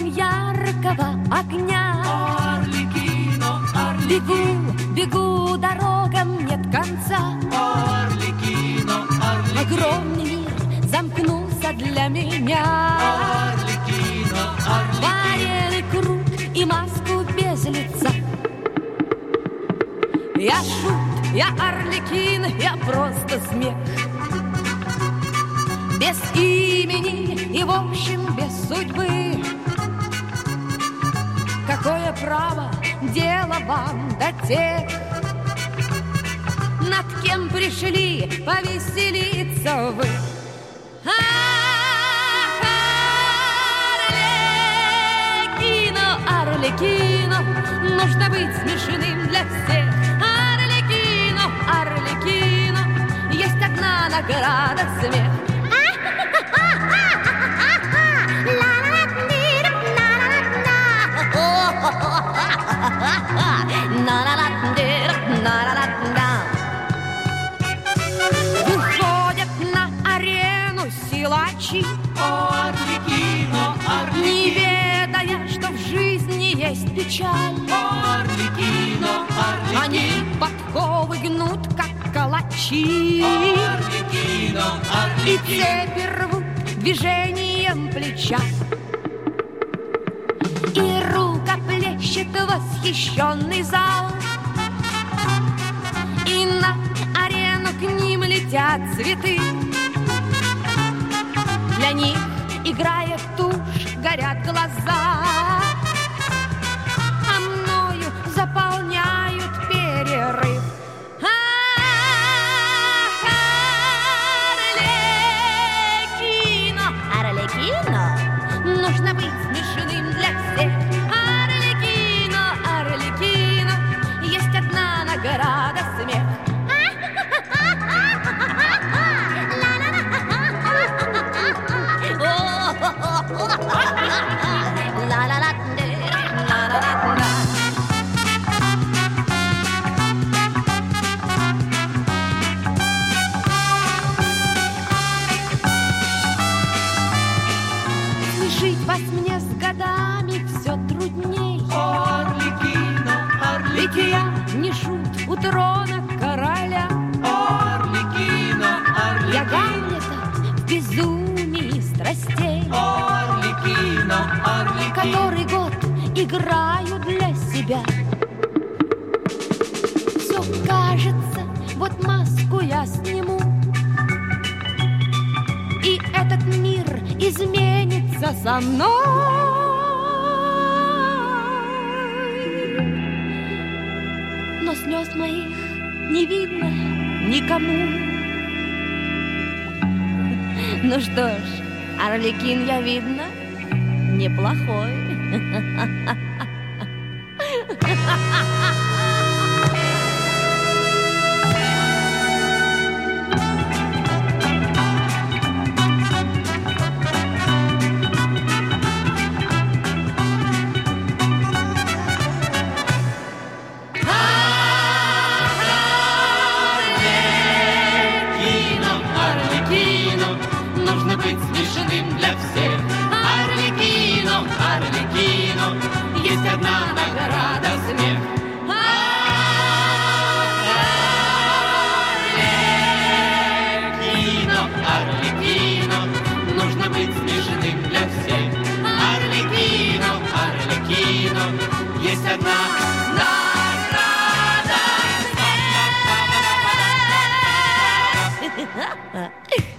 светом яркого огня. Арлекино, Арлекино, Бегу, бегу, дорогам нет конца. Арлекино, Арлекино, Огромный мир замкнулся для меня. Арлекино, Арлекино. Варенный круг и маску без лица. Я шут, я Арлекин, я просто смех. Без имени и, в общем, без судьбы. Какое право дело вам до тех, над кем пришли повеселиться вы? Арлекино, Арлекино, нужно быть смешным для всех. Арлекино, Арлекино, есть одна награда — смех. Выходят на арену силачи, Арлекино, не Арлекино, ведая, что в жизни есть печаль. Арлекино, Они Арлекино, подковы гнут, как калачи, Арлекино, и Арлекино. цепи рвут движением плеча. И рукоплещет восхищенный зал, и на арену к ним летят цветы. Для них играет тушь, горят глаза, а мною заполняют перерыв. Арлекино, Арлекино, нужно быть смешным для всех. Арлекино, Арлекино, есть одна награда — смех. Смешить вас мне с годами все трудней. Арлекино, Ведь Арлекино, я не шут у трона короля. Арлекино, Я Арлекино, Гамлета в безумии страстей, Арлекино, Арлекино. который год играю для себя. Все кажется, вот маску я сниму, и этот мир изменится со мной. Но слез моих не видно никому. Ну что ж, Арлекин, я, видно, неплохой. Арлекино, нужно быть смешным для всех. Арлекино, Арлекино, есть одна награда — смех. Арлекино, Арлекино, нужно быть смешным для всех. Арлекино, Арлекино, есть одна награда — смех.